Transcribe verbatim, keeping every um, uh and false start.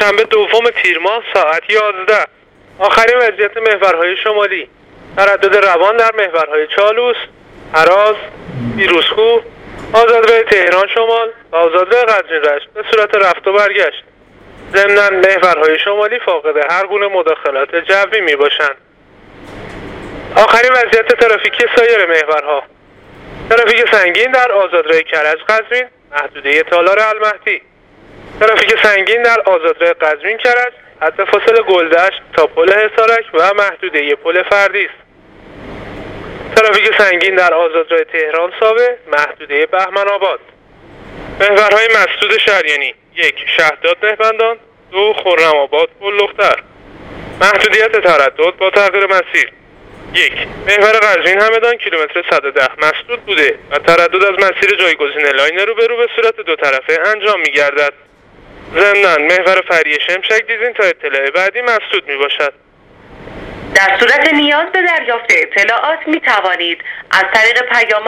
شنبه دوم تیر ماه ساعت یازده. آخرین وضعیت محورهای شمالی: تردد روان در محورهای چالوس، هراز، پیروزکوه، آزادراه تهران شمال و آزادراه قزوین رشت به صورت رفت و برگشت. ضمناً محورهای شمالی فاقد هر گونه مداخلات جوی می باشند. آخرین وضعیت ترافیکی سایر محورها: ترافیک سنگین در آزادراه کرج قزوین، محدوده تالار المهدی. ترافیک سنگین در آزادراه قزوین کرج، حد فاصل گلدشت تا پل حصارک و محدوده پل فردیس. ترافیک سنگین در آزادراه تهران ساوه، محدوده بهمن آباد. محورهای مسدود شریانی: یک شهداد نهبندان، دو خرم آباد پل لختر. محدودیت تردد با تغییر مسیر: یک محور قزوین همدان کیلومتر صد و ده مسدود بوده و تردد از مسیر جایگزین لاین روبرو به صورت دو طرفه انجام می گردد. ضمناً محور فریه شمشک دیزین تا اطلاع بعدی مسدود می باشد. در صورت نیاز به دریافت اطلاعات می توانید از طریق پیام